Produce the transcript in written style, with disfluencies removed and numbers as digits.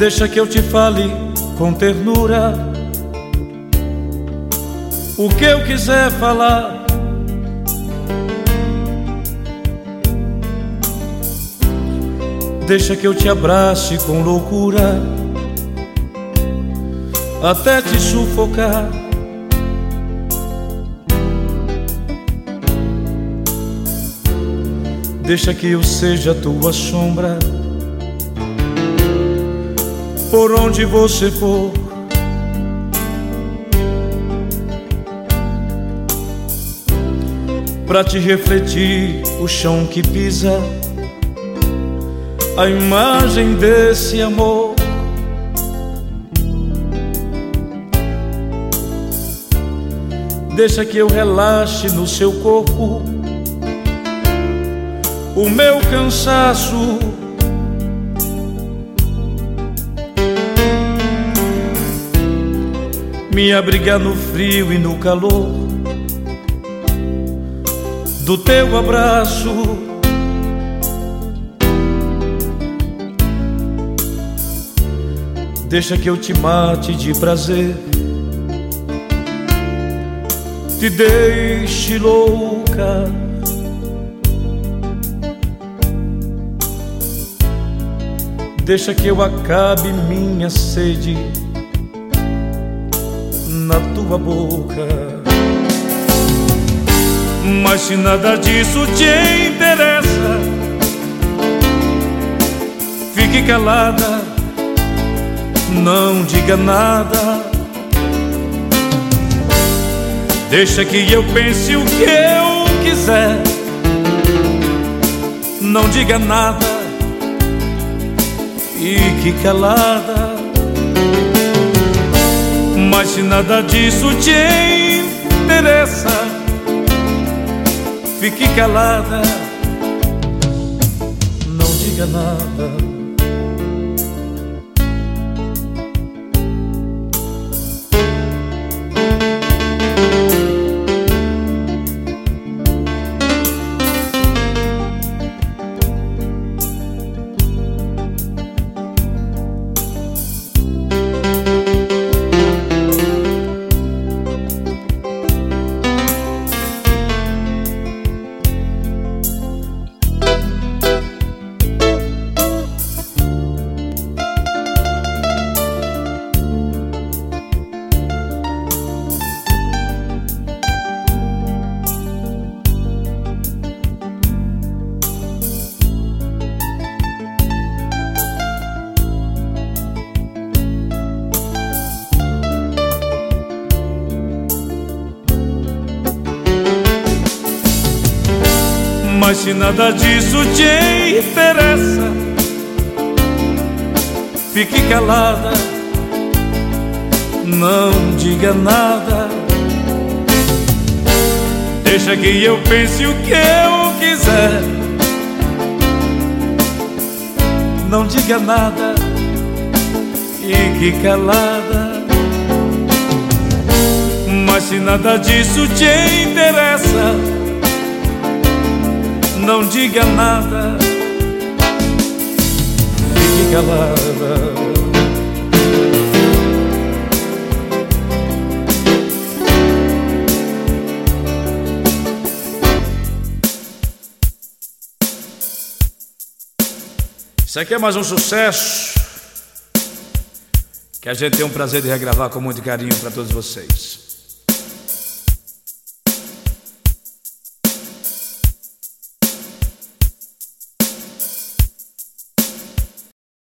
Deixa que eu te fale com ternura o que eu quiser falar. Deixa que eu te abrace com loucura até te sufocar. Deixa que eu seja tua sombra por onde você for. Pra te refletir o chão que pisa, a imagem desse amor. Deixa que eu relaxe no seu corpo o meu cansaço. Me abrigar no frio e no calor do teu abraço. Deixa que eu te mate de prazer, te deixe louca. Deixa que eu acabe minha sede na tua boca. Mas se nada disso te interessa, fique calada, não diga nada. Deixa que eu pense o que eu quiser, não diga nada, fique calada. Mas se nada disso te interessa, fique calada, não diga nada. Mas se nada disso te interessa, fique calada, não diga nada. Deixa que eu pense o que eu quiser, não diga nada, fique calada. Mas se nada disso te interessa, não diga nada, fique calada. Isso aqui é mais um sucesso que a gente tem o prazer de regravar com muito carinho para todos vocês.